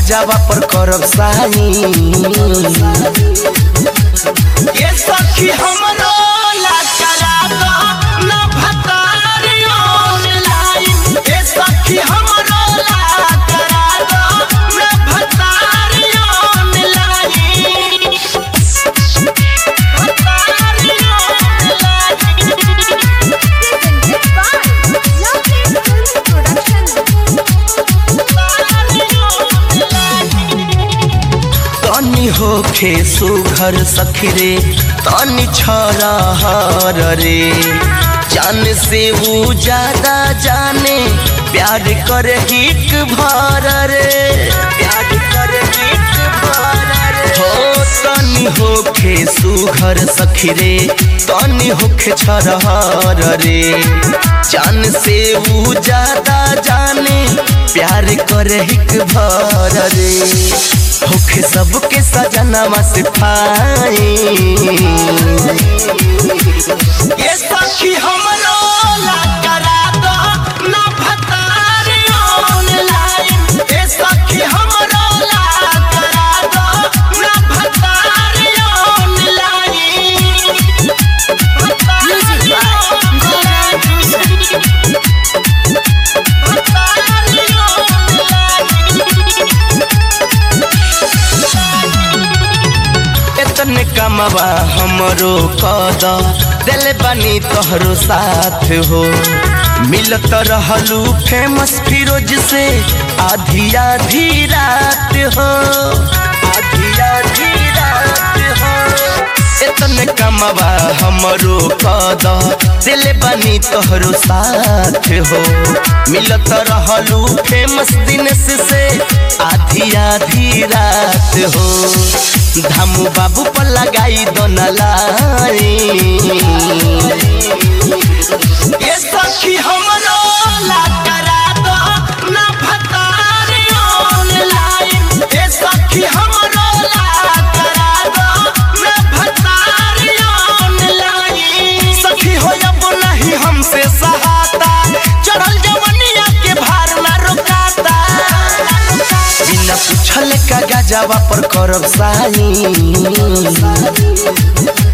गजवा पर करब साई ये सखी हमरो ला करा दो ना भतारी ऑनलाइन ये सखी हमरो ला करा दो ना भतारी ऑनलाइन भतारी तनी होखे सुघर सखी रे तनी छरा हर रे जान से वो ज्यादा जाने प्यार करे हिक भर रे प्यार करे हिक भर रे हो तनी होखे सुघर सखी रे तनी होखे छरहर रे जान से वो ज्यादा जाने प्यार करे हिक भर रे होखे सबके सजनवा से पाई ये सखी हमरो ला करा दो ना भतारी ऑनलाइन ये सखी हमरो ला करा दो ना भतारी ऑनलाइन भतारी इतने कमवा हमरो कद दिल बनी तोहरो साथ हो मिलत रहलू फेमस फिरोज से आधी आधी रात हो आधी आधी रात हो इतने कमवा हमरो कद दिल बनी तोहरो साथ हो मिलत रहलू फेमस दिनेश से आधी आधी रात हो धामू बाबू पर लगाई दो नलाई ये सखी हमरो ला करा दो ना भतारी ऑनलाइन ये सखी हमरो ला करा दो ना भतारी ऑनलाइन सखी हो अब नहीं हमसे सहाता चढ़ल जवनिया के भार ना रुकाता बिना पूछल का गजवा पर करब साई